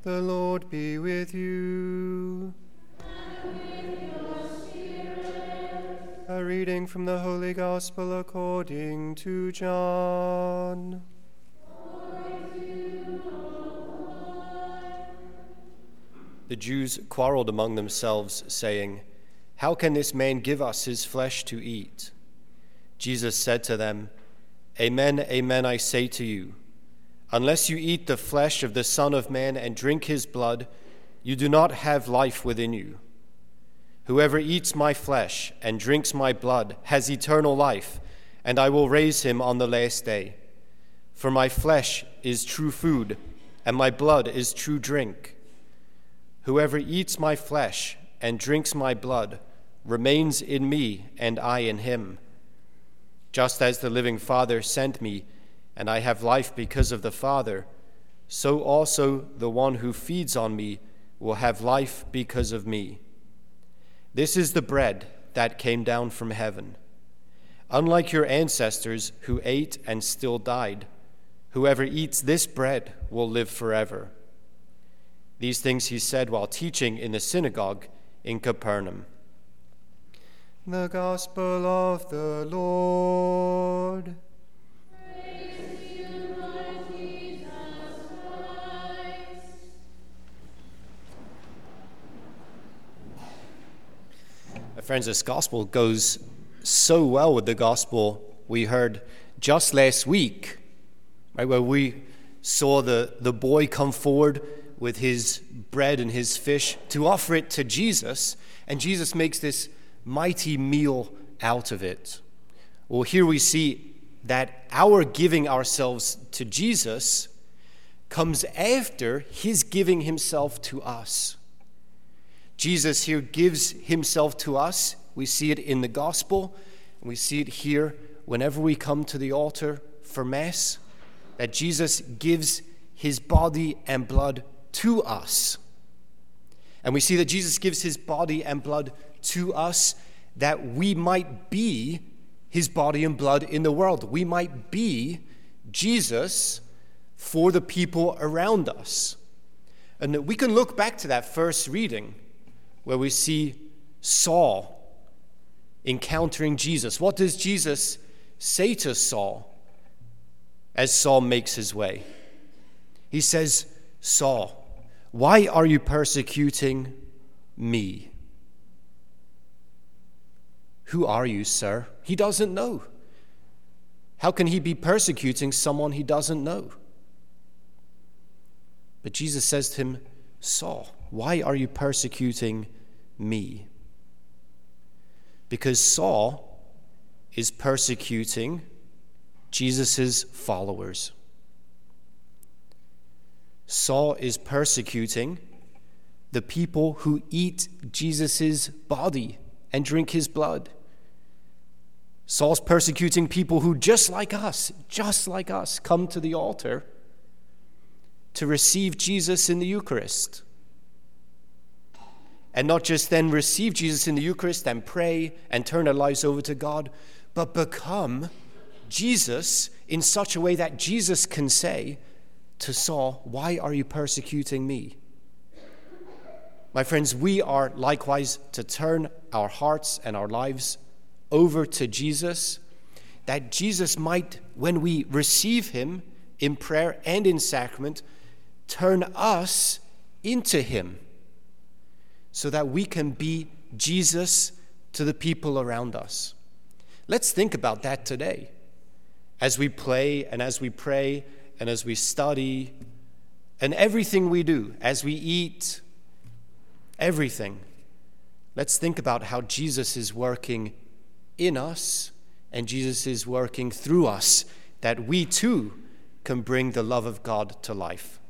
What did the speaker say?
The Lord be with you. And with your spirit. A reading from the Holy Gospel according to John. The Jews quarreled among themselves, saying, "How can this man give us his flesh to eat?" Jesus said to them, "Amen, amen, I say to you, unless you eat the flesh of the Son of Man and drink his blood, you do not have life within you. Whoever eats my flesh and drinks my blood has eternal life, and I will raise him on the last day. For my flesh is true food, and my blood is true drink. Whoever eats my flesh and drinks my blood remains in me, and I in him. Just as the living Father sent me, and I have life because of the Father, so also the one who feeds on me will have life because of me. This is the bread that came down from heaven. Unlike your ancestors who ate and still died, whoever eats this bread will live forever." These things he said while teaching in the synagogue in Capernaum. The Gospel of the Lord. Praise to you, Lord Jesus Christ. Friends, this gospel goes so well with the gospel we heard just last week, right, where we saw the boy come forward with his bread and his fish to offer it to Jesus, and Jesus makes this mighty meal out of it. Well, here we see that our giving ourselves to Jesus comes after his giving himself to us. Jesus here gives himself to us. We see it in the gospel, and we see it here whenever we come to the altar for Mass, that Jesus gives his body and blood to us. And we see that Jesus gives his body and blood to us that we might be his body and blood in the world. We might be Jesus for the people around us. And we can look back to that first reading where we see Saul encountering Jesus. What does Jesus say to Saul as Saul makes his way? He says, "Saul, why are you persecuting me?" "Who are you, sir?" He doesn't know. How can he be persecuting someone he doesn't know? But Jesus says to him, "Saul, why are you persecuting me?" Because Saul is persecuting Jesus' followers. Saul is persecuting the people who eat Jesus' body and drink his blood. Saul's persecuting people who, just like us, come to the altar to receive Jesus in the Eucharist. And not just then receive Jesus in the Eucharist and pray and turn their lives over to God, but become Jesus in such a way that Jesus can say to Saul, "Why are you persecuting me?" My friends, we are likewise to turn our hearts and our lives over to Jesus, that Jesus might, when we receive him in prayer and in sacrament, turn us into him, so that we can be Jesus to the people around us. Let's think about that today as we play and as we pray and as we study and everything we do, as we eat, everything. Let's think about how Jesus is working in us and Jesus is working through us, that we too can bring the love of God to life.